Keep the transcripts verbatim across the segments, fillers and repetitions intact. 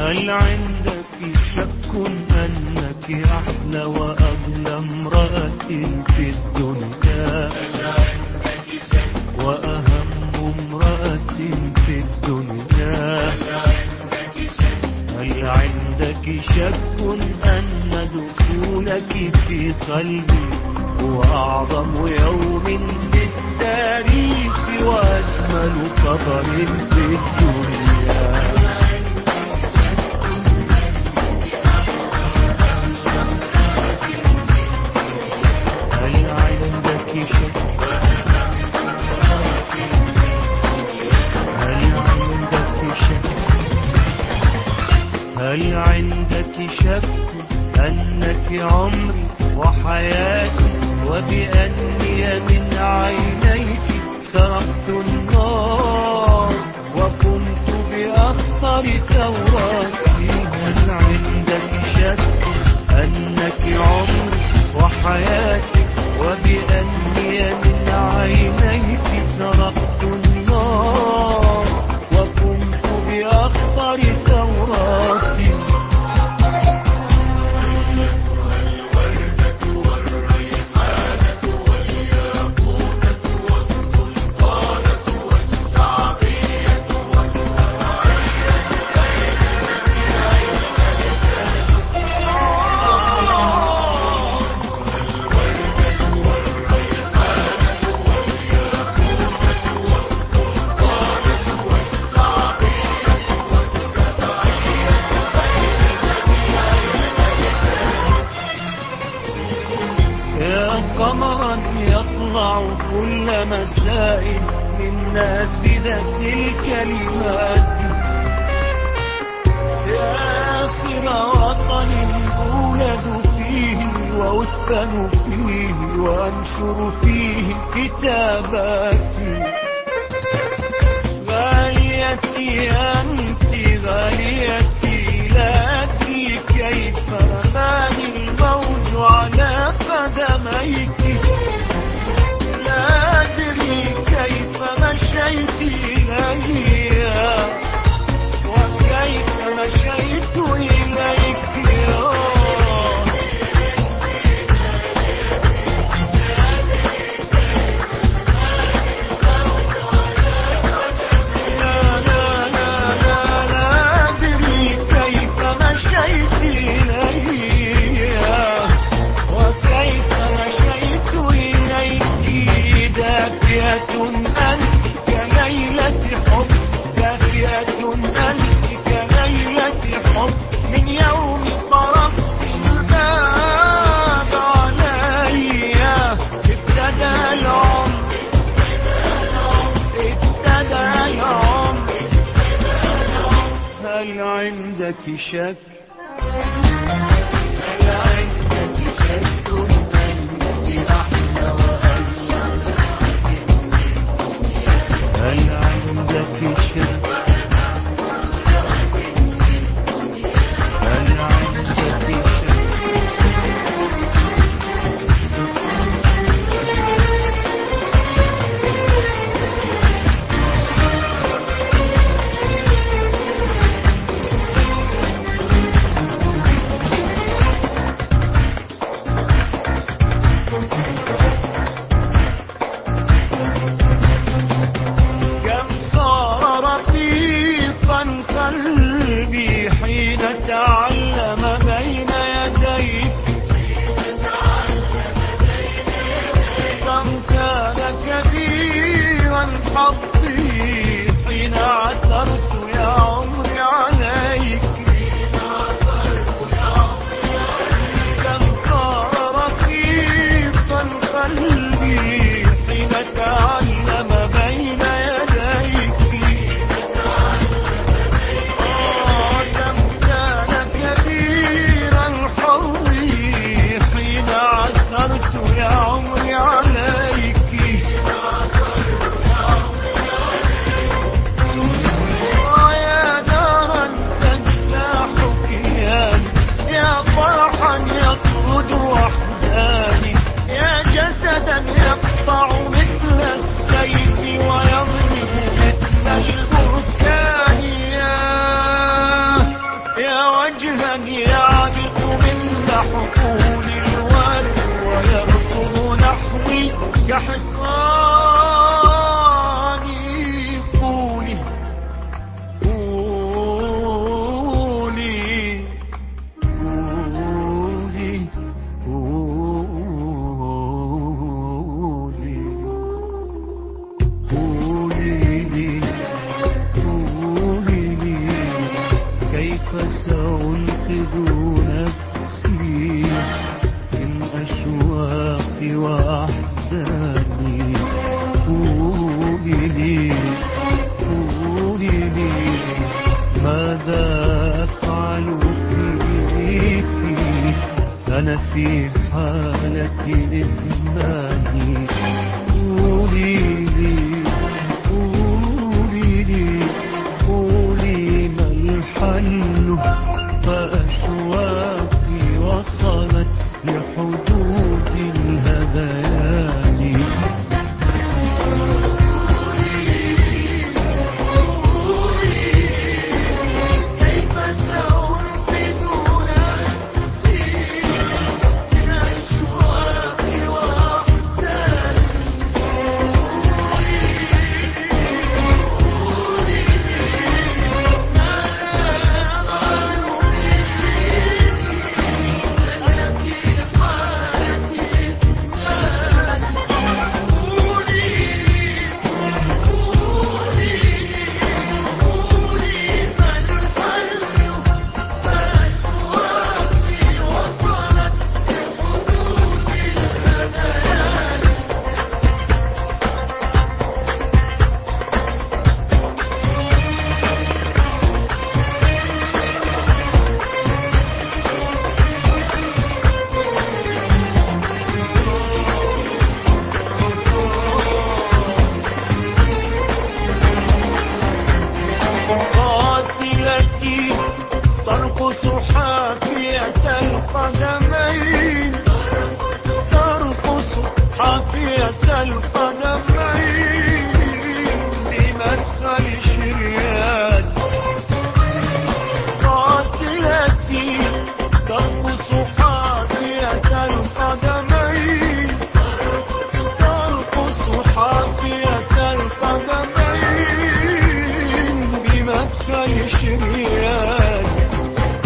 هل عندك شك أنك أحلى وأغلى امرأة في الدنيا وأهم امرأة في الدنيا؟ هل عندك شك أن دخولك في قلبي هو أعظم يوم في التاريخ وأجمل خبر في الدنيا؟ هل عندك شك أنك عمري وحياتي وبأني من عينيك سرقت النار وقمت بأخطر ثوراتي؟ هل عندك شك أنك عمري وحياتي وبأني من عينيك سرقت النار وقمت بأخطر ثوراتي؟ قمرا يطلع كل مساء من نافذة الكلمات، يا آخر وطن أولد فيه وأدفن فيه وأنشر فيه كتاباتي. غاليتي أنت غاليتي، لا أدري كيف رماني الموج على قدميك، لا أدري كيف مشيت إليها وكيف مشيت إليك. هل عندك شك؟ هل عندك شك أنك أحلى وأغلى امرأة في الدنيا؟ هل عندك شك؟ هل عندك شك؟ وجها يعبق مثل حقول الورد ويركض نحوي كحصاني. قولي قولي قولي قولي قولي لي قولي لي كيف سأنقذ نفسي من أشواقي وأحزاني. قولي لي قولي لي ماذا أفعل فيك أنا في حالة إدماني. قولي لي قولي لي قولي ما الحل فأشواقي وصلت لحدود الهذيان. ترقص حافية القدمين ترقص حافية القدمين بمدخل شريان. قاتلتي ترقص حافية القدمين ترقص حافية القدمين بمدخل شريان.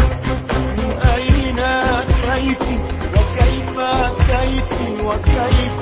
كيفي وكيف كيفي وكيف